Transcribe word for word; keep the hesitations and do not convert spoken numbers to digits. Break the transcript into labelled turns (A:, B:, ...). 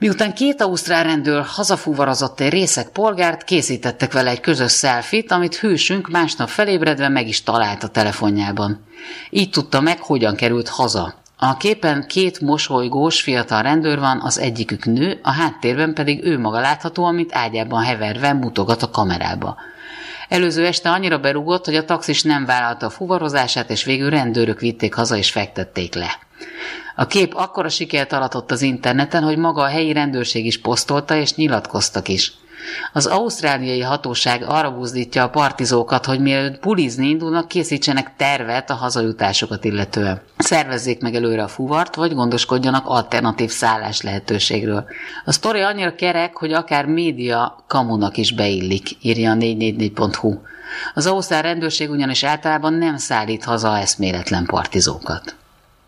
A: Miután két ausztrál rendőr hazafuvarozott egy részeg polgárt, készítettek vele egy közös selfit, amit hősünk másnap felébredve meg is talált a telefonjában. Így tudta meg, hogyan került haza. A képen két mosolygós fiatal rendőr van, az egyikük nő, a háttérben pedig ő maga látható, amit ágyában heverve mutogat a kamerába. Előző este annyira berúgott, hogy a taxis nem vállalta a fuvarozását, és végül rendőrök vitték haza és fektették le. A kép akkora sikert aratott az interneten, hogy maga a helyi rendőrség is posztolta, és nyilatkoztak is. Az ausztráliai hatóság arra buzdítja a partizókat, hogy mielőtt bulizni indulnak, készítsenek tervet a hazajutásokat illetően. Szervezzék meg előre a fuvart, vagy gondoskodjanak alternatív szállás lehetőségről. A sztori annyira kerek, hogy akár média kamunak is beillik, írja a négy négy négy pont hu. Az ausztrál rendőrség ugyanis általában nem szállít haza eszméletlen partizókat.